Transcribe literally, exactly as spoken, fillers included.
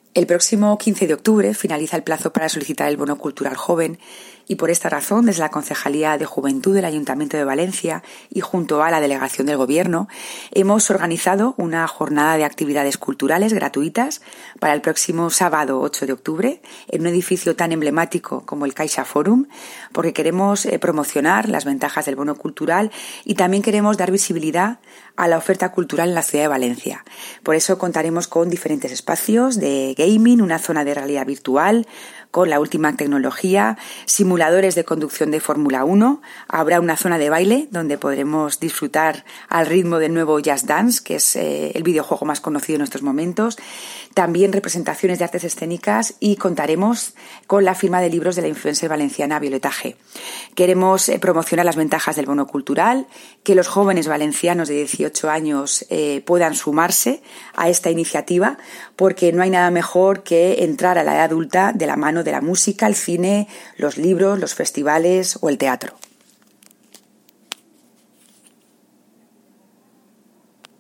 El próximo quince de octubre finaliza el plazo para solicitar el bono cultural joven y por esta razón, desde la Concejalía de Juventud del Ayuntamiento de Valencia y junto a la Delegación del Gobierno, hemos organizado una jornada de actividades culturales gratuitas para el próximo sábado ocho de octubre en un edificio tan emblemático como el Caixa Forum, porque queremos eh, promocionar las ventajas del bono cultural y también queremos dar visibilidad a la oferta cultural en la ciudad de Valencia. Por eso contaremos con diferentes espacios de gaming, una zona de realidad virtual, con la última tecnología, simuladores de conducción de Fórmula uno, habrá una zona de baile donde podremos disfrutar al ritmo del nuevo Just Dance, que es eh, el videojuego más conocido en estos momentos, también representaciones de artes escénicas y contaremos con la firma de libros de la influencer valenciana Violeta G. Queremos eh, promocionar las ventajas del bono cultural, que los jóvenes valencianos de dieciocho años eh, puedan sumarse a esta iniciativa, porque no hay nada mejor que entrar a la edad adulta de la mano de la música, el cine, los libros, los festivales o el teatro.